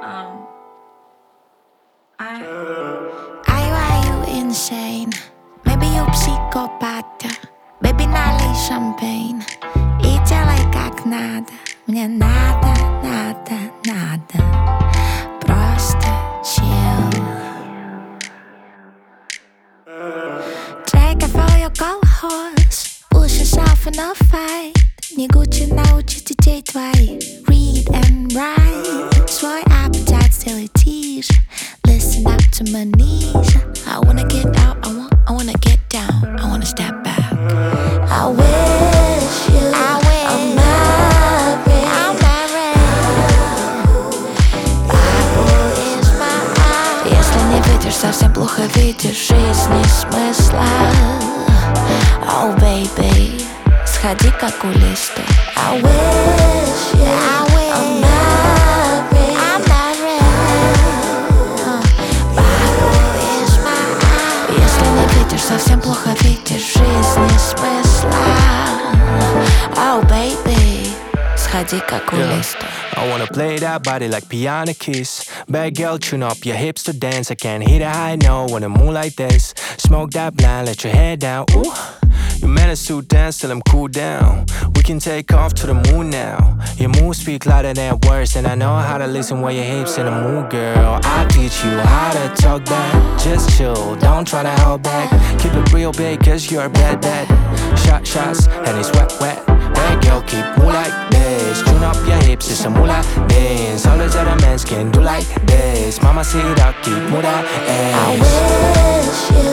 Are you insane? Maybe you психопат. Baby, налей шампейн и делай как надо. Мне надо, надо, надо. Просто chill. Take it for your gold horse. Push yourself in a fight. Не Гуччи научит детей твоих. Read and write. Свой аппетит сделай тише. Listen up to my knees. I wanna get out, I wanna get down, I wanna step back. I wish you I'm married. Bible is my eye. Если не видишь, совсем плохо видишь жизни смысла. Oh baby, сходи к окулисту. I wish you I'm married. Совсем плохо видишь жизни смысла. Oh baby, сходи к окулисту. I wanna play that body like piano keys. Bad girl, tune up your hips to dance. I can't hit a high note when I move like this. Smoke that blind, let your head down. Ooh, you managed to dance till I'm cool down. We can take off to the moon now. Your moves speak louder than words, and I know how to listen while your hips in the mood, girl. I'll teach you how to talk back. Just chill, don't try to hold back. Keep it real big, cause you're bad, bad. Shots, and it's wet, wet. Bad girl, keep move like this. Tune up your hips, it's a moolah dance. All those other men can do like this. Mama see that, keep move that ass. I wish you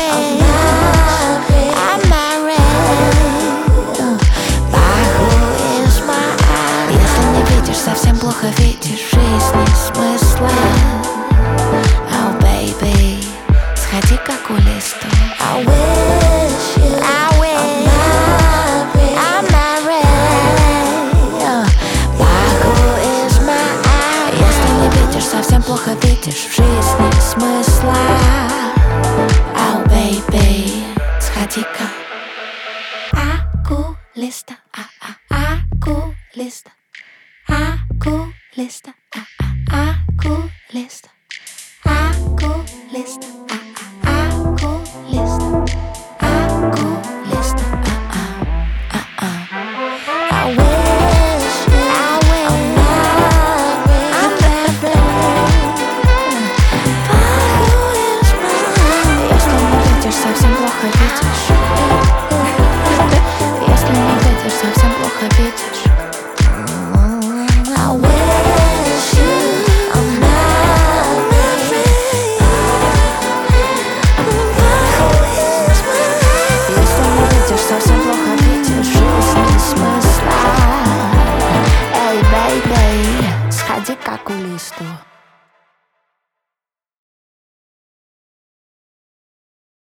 I'm married. Bible is my eye. Если не видишь, совсем плохо видишь жизни смысла. Oh baby, сходи к окулисту. I wish you I'm married. Bible is my eye. Если не видишь, совсем плохо видишь жизни смысла. Oh baby, сходи к окулисту. Окулиста. Окулиста. Окулиста. Окулиста. Окулиста. Окулиста. I wish I'm married. Bible is mine. Если не видишь, совсем плохо видишь. Если не видишь, совсем плохо видишь. I wish I'm married. Bible is mine. Если не видишь, совсем плохо видишь жизни смысла. Эй, baby, сходи к окулисту.